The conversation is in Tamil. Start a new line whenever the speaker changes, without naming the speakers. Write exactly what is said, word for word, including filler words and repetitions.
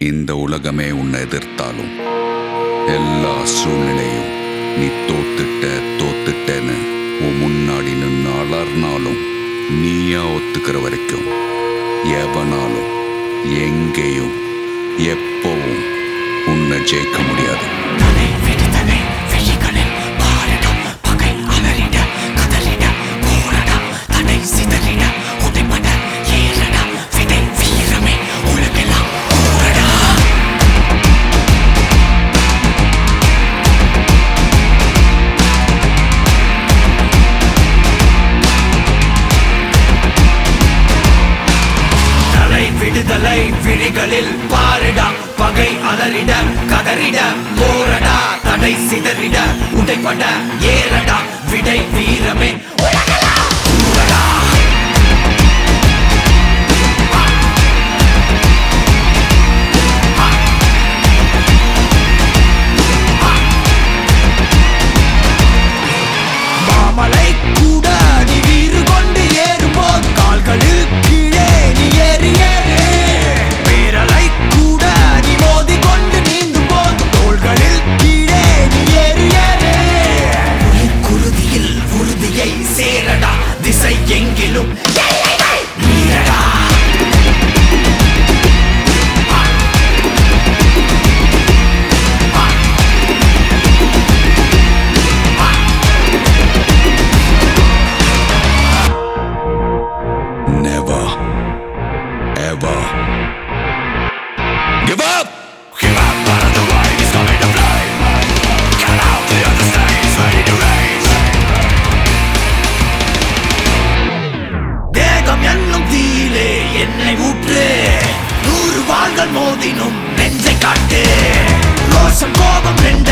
இந்த உலகமே உன்னை எதிர்த்தாலும் எல்லா சூழ்நிலையும் நீ தோத்துட்ட தோத்துட்டேன்னு உன் முன்னாடி நின்று அலர்னாலும் நீயா ஒத்துக்கிற வரைக்கும் எவனாலும் எங்கேயும் எப்பவும் உன்னை ஜெயிக்க முடியாது.
விடுதலை விழிகளில் பாருடா, பகை அலறிட கதறிட போரடா, தடை சிதறிட உடைப்பட ஏறடா, விடை வீரமே உலகெல்லாம் ஊரடா. மாமலை கூட நீ வீறு கொண்டு ஏறும்போது கால்களில் கீழே நீ ஏறி திசை எங்கிலும் நீரடா.
Never ever give up.
Give up, but the right is coming to play. Cut out the other stage, ready to race. தேகம் என்னும் தீயிலே என்னை ஊற்று, நூறு வாள்கள் மோதினும் நெஞ்சை காட்டு, ரோஷம் கோபம் ரெண்ட